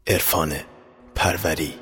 عرفان پروری.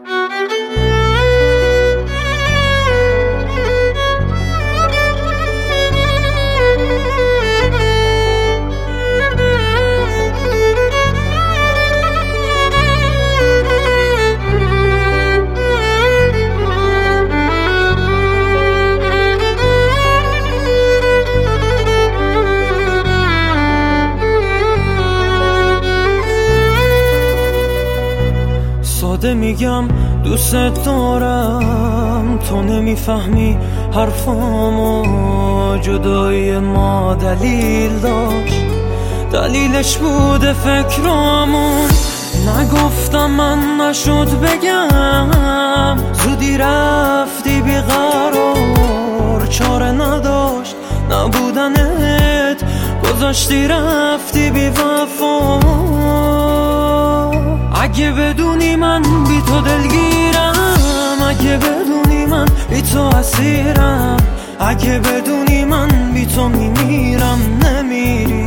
ساده میگم دوست دارم، تو نمیفهمی حرفامو. جدای ما دلیل داشت، دلیلش بوده فکرامون. نگفتم من نشد بگم، زودی رفتی بیقرار. چاره نداشت نبودنت، گذاشتی رفتی بی وفا. اگه بدونی من بی تو دلگیرم، اگه بدونی من بی تو اسیرم، اگه بدونی من بی تو میمیرم نمیری.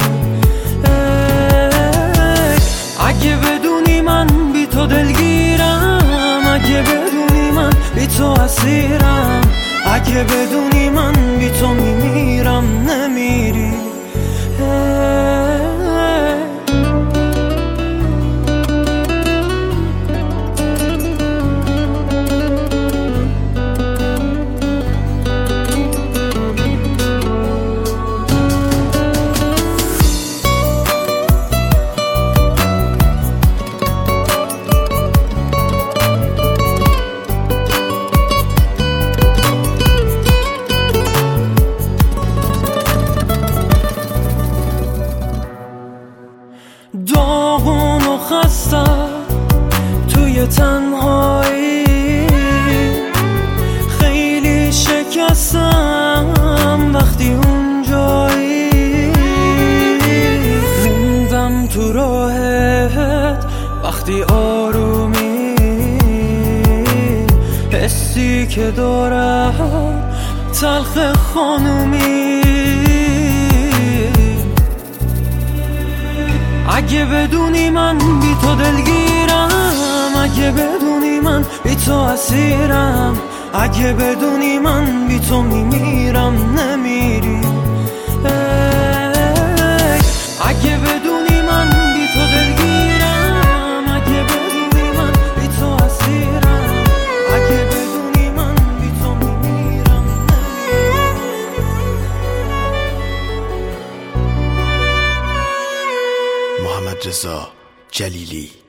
اگه بدونی من بی تو دلگیرم، اگه بدونی من بی تو اسیرم، اگه بدونی من بی تو میمیرم نمیری. داغون و خسته توی تنهایی، خیلی شکستم وقتی اونجایی. موندم تو راهت وقتی آرومی، حسی که دارم تلخ خانومی. اگه بدونی من بی تو دلگیرم، اگه بدونی من بی تو اسیرم، اگه بدونی من بی تو میمیرم نمیری. اگه بدونی من بی تو دلگیرم، اگه بدونی من بی تو اسیرم، اگه بدونی من بی تو میمیرم نمیری. محمد رضا جلیلی.